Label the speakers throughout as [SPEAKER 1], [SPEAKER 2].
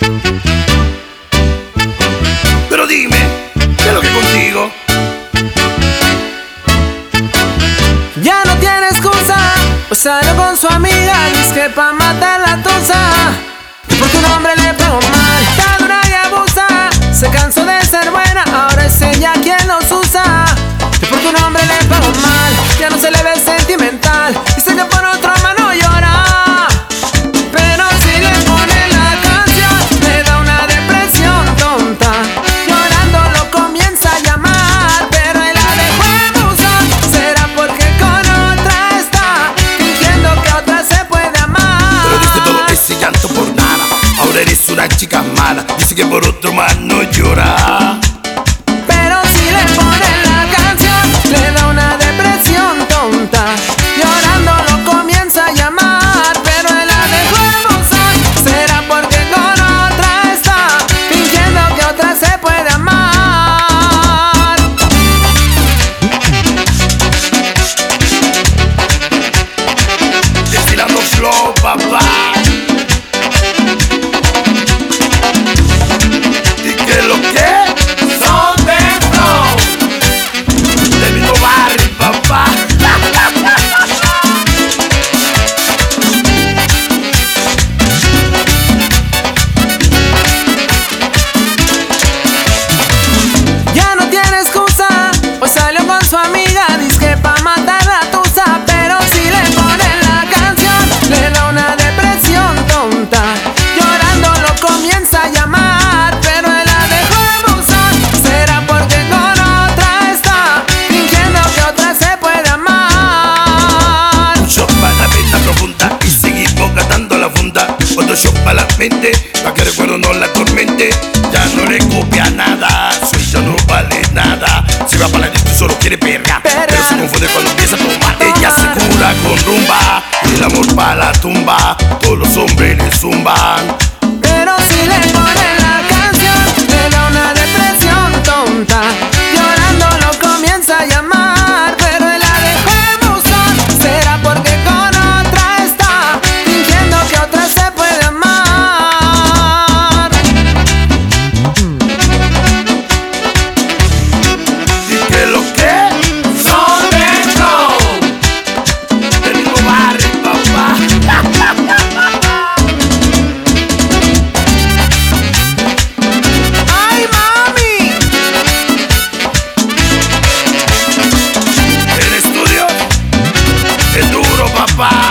[SPEAKER 1] Pero dime, ¿qué es lo que contigo?
[SPEAKER 2] Ya no tiene excusa, pues salió con su amiga, dice que pa' matar la tusa. Porque un hombre le pegó mal, está dura y abusa. Se cansó de ser buena, ahora es ella quien los usa. Porque un hombre le pegó mal, ya no se le ve sentimental. Dice que por otro mano llora, pero si le pone la canción le da una depresión tonta. Llorando lo comienza a llamar, pero él la dejó en buzón. Será porque con otra está, fingiendo que otra se puede amar.
[SPEAKER 1] Pero diste todo ese llanto por nada, ahora eres una chica mala. Dice que por otro mano llora,
[SPEAKER 2] pero si le pone la canción le da una depresión tonta. Llorando lo comienza a llamar, pero él la dejó en buzón. Será porque con otra está, fingiendo que otra se puede amar.
[SPEAKER 1] destilando flow, papá. ¿Y qué es lo que? Son de flow, del mismo barrio, papá.
[SPEAKER 2] Ya no tiene excusa, pues salió con su amiga, dice que pa' matar la tusa. Pero si le pone la canción le da una depresión tonta. Llorando lo comienza a llamar, pero él la dejó en buzón. Será porque con otra está, fingiendo que otra se puede amar.
[SPEAKER 1] Un shot para la pena profunda y seguimos gastando la funda. Otro shot para la mente, pa' que el recuerdo no la atormente. Ya no le copia nada, su hija no vale nada. Si va para la disco solo quiere perra, pero se confunde cuando empieza a tomar. Ella se cura con rumba, y el amor para la tumba. Todos los hombres le zumban.
[SPEAKER 2] Pero si le pone la canción le da una depresión tonta. Llorando lo comienza a llamar, pero él la dejó en buzón. Será porque con otra está, fingiendo que otra se puede amar.
[SPEAKER 1] ¿Y qué es lo que? Son de flow, del mismo barrio, papá.
[SPEAKER 2] ¡Ay, mami!
[SPEAKER 1] El estudio es duro, papá.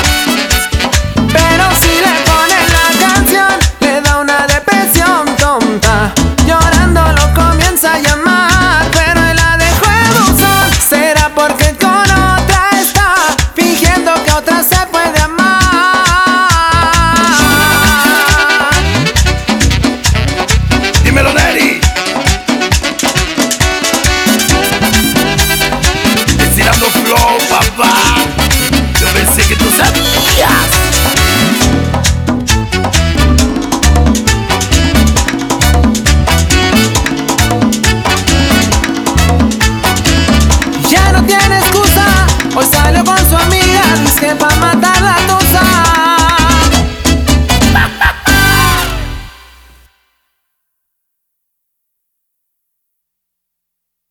[SPEAKER 2] Pero si le pone la canción le da una depresión tonta. Llorando lo comienza a llamar, pero él la dejó en buzón. Será porque con otra está, fingiendo que otra se puede amar.
[SPEAKER 1] Dímelo, Neri. Destilando flow, papá. Yo pensé que tú sabías.
[SPEAKER 2] Ya no tiene excusa, hoy salió con su amiga, dice que pa' matarla